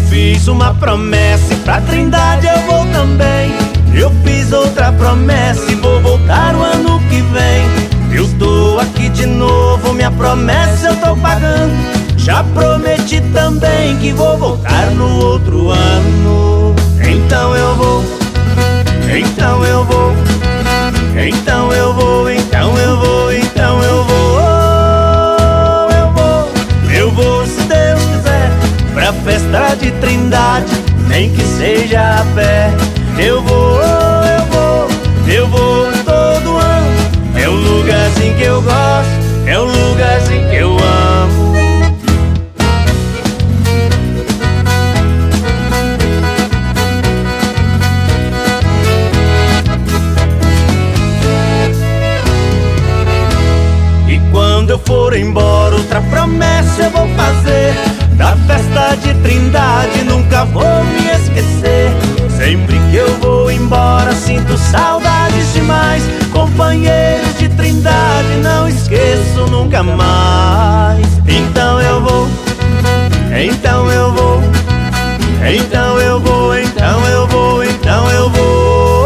fiz uma promessa e pra Trindade eu vou também. Eu fiz outra promessa e vou voltar o ano que vem. Eu tô aqui de novo, minha promessa eu tô pagando. Já prometi também que vou voltar no outro ano. Então eu vou, então eu vou, então eu vou, então eu vou, então eu vou. Eu vou, se Deus quiser, pra festa de Trindade, nem que seja a pé. Eu vou, eu vou, eu vou todo ano. É o lugarzinho que eu gosto, é o lugarzinho que eu amo. E quando eu for embora, outra promessa eu vou fazer. Da festa de Trindade nunca vou me esquecer. Sempre que eu vou embora sinto saudades demais. Companheiros de Trindade não esqueço nunca mais. Então eu vou, então eu vou, então eu vou, então eu vou, então eu vou.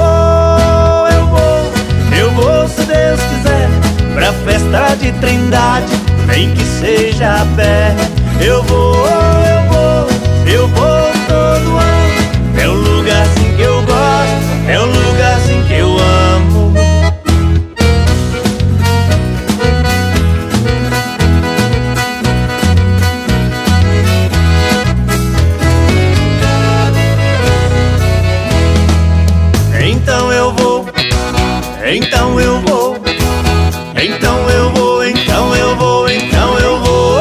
Eu vou, se Deus quiser, pra festa de Trindade, nem que seja a pé. Eu vou, eu vou, eu vou todo ano. É o lugarzinho que eu gosto, é o lugarzinho que eu amo. Então eu vou, então eu vou, então eu vou, então eu vou, então eu vou.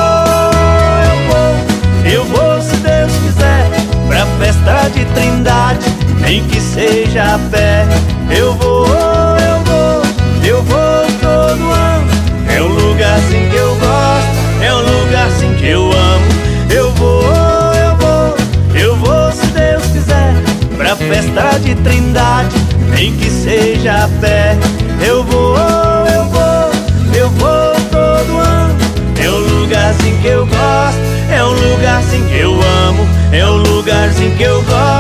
Eu vou, se Deus quiser, pra festa de Trindade, nem que seja a pé. Eu vou, eu vou, eu vou todo ano. É o lugarzinho que eu gosto, é o lugarzinho que eu amo. Eu vou, eu vou, eu vou, se Deus quiser, pra festa de Trindade, nem que seja a pé. Eu vou, eu vou, eu vou todo ano. É o lugarzinho que eu gosto, é o lugarzinho que eu amo, é o lugarzinho que eu gosto.